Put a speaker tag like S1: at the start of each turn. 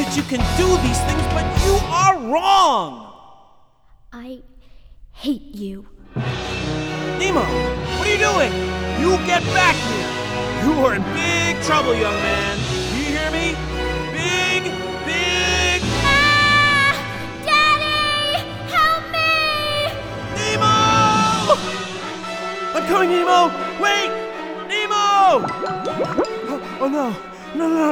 S1: that you can do these things, but you are wrong!
S2: I hate you.
S1: Nemo, what are you doing? You get back here! You are in big trouble, young man. Do you hear me? Big, big...
S2: Ah! Daddy! Help me!
S1: Nemo! I'm coming, Nemo! Wait! Nemo! Oh no! No, no, no!